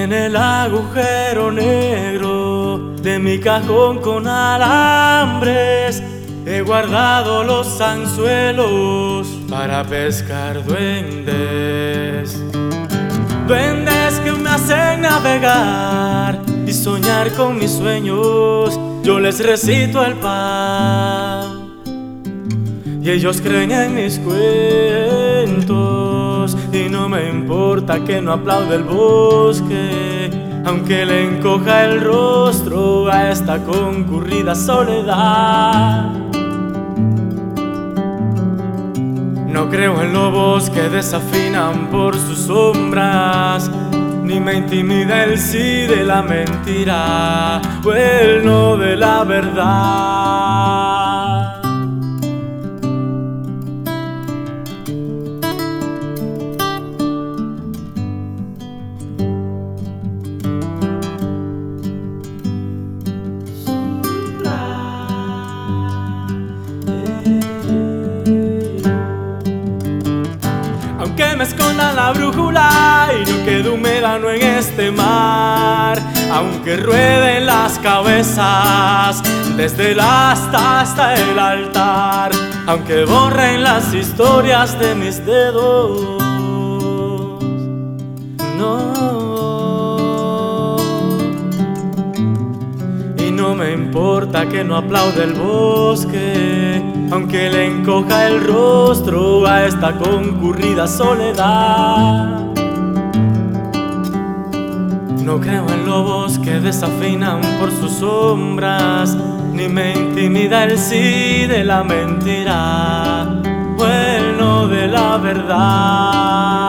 en el agujero negro de mi cajón con alambres he guardado los anzuelos para pescar duendes. Duendes que me hacen navegar y soñar con mis sueños. Yo les recito el pan y ellos creen en mis cuentos. Y no me importa que no aplaude el bosque, aunque le encoja el rostro a esta concurrida soledad. No creo en lobos que desafinan por sus sombras, ni me intimida el sí de la mentira o el no de la verdad. Aunque me esconda la brújula y no quede un médano en este mar, aunque rueden las cabezas desde el asta hasta el altar, aunque borren las historias de mis dedos, no. Y no me importa que no aplaude el bosque, aunque le encoja el rostro a esta concurrida soledad. No creo en lobos que desafinan por sus sombras, ni me intimida el sí de la mentira o el no de la verdad.